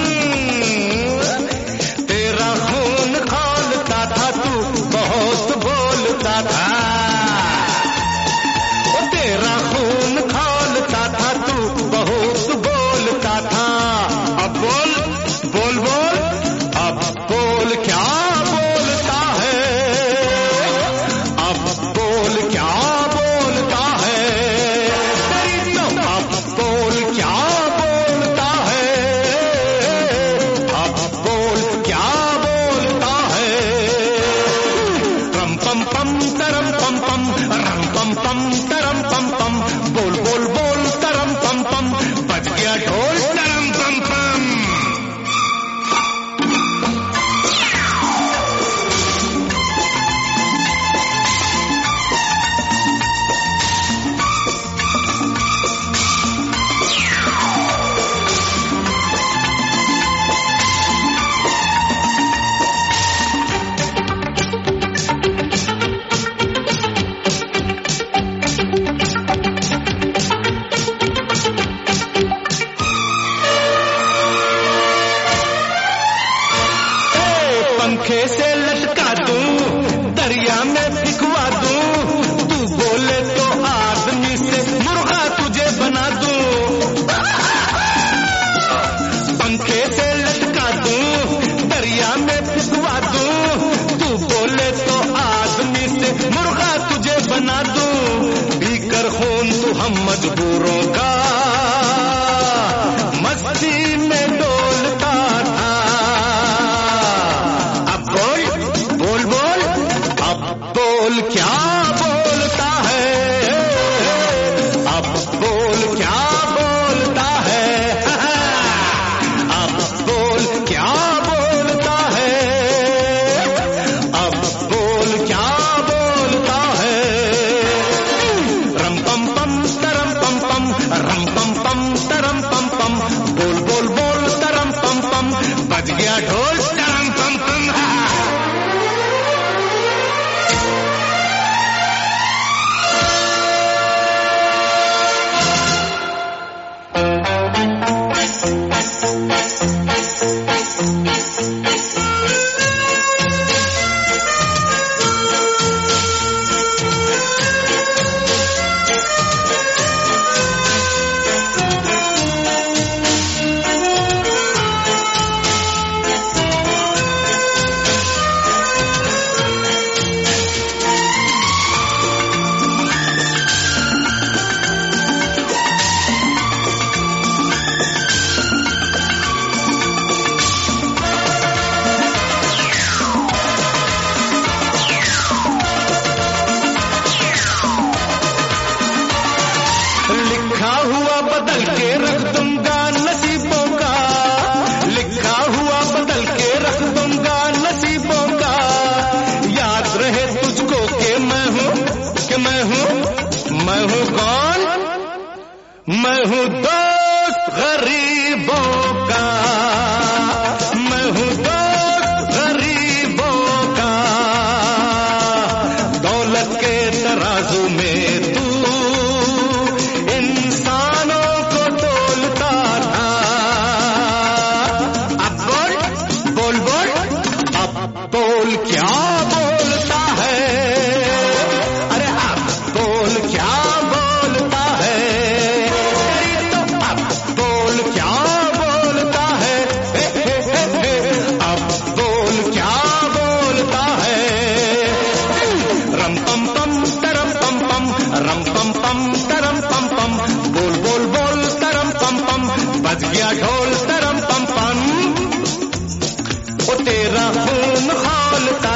तेरा खून खौलता था, तू बहुत बोलता था। ओ तेरा खून खौलता था, तू बहुत बोलता था। अब बोल बोल बोल, अब बोल क्या बोलता है, अब बोल क्या बोलता है, अब बोल क्या बोलता है, अब बोल क्या बोलता है। रम पम पम तरम पम पम, रम पम पम तरम पम पम, बोल बोल बोल तरम पम पम, बज गया ढोल तरम पम पम। पंखे से लटका दूं, दरिया में फिकवा दूं, तू बोले तो आदमी से मुर्गा तुझे बना दूं। पंखे से लटका दूं, दरिया में फिकवा दूं, तू बोले तो आदमी से मुर्गा तुझे बना दूं। पीकर खून तू हम मजबूरों का मस्ती में डोलता था। बोल क्या बोलता है, अब बोल क्या बोलता है, अब बोल क्या बोलता है, अब बोल क्या बोलता है। रम पम पम तरम पम पम, रम पम पम तरम पम पम, बोल बोल बोल तरम पम पम, बज गया ढोल तरम पम पम। लिखा हुआ बदल के रख दूंगा नसीबों का, लिखा हुआ बदल के रख दूंगा नसीबों का। याद रहे तुझको कि मैं हूँ कौन, मैं हूँ दोस्त गरीबों का, मैं हूँ दोस्त गरीबों का। दौलत के तराजू में तू इंसानों को तोलता था। अब बोल बोल बोल, अब बोल क्या बोलता है, अरे अब बोल क्या बोलता है, तो अब बोल क्या बोलता है, अब बोल क्या बोलता है। रम पम पम तरम पम पम, रम पम पम तरम पम पम, बोल बोल बोल तरम पम पम, बज गया ढोल तरम पम पम। ओ तेरा खून खौलता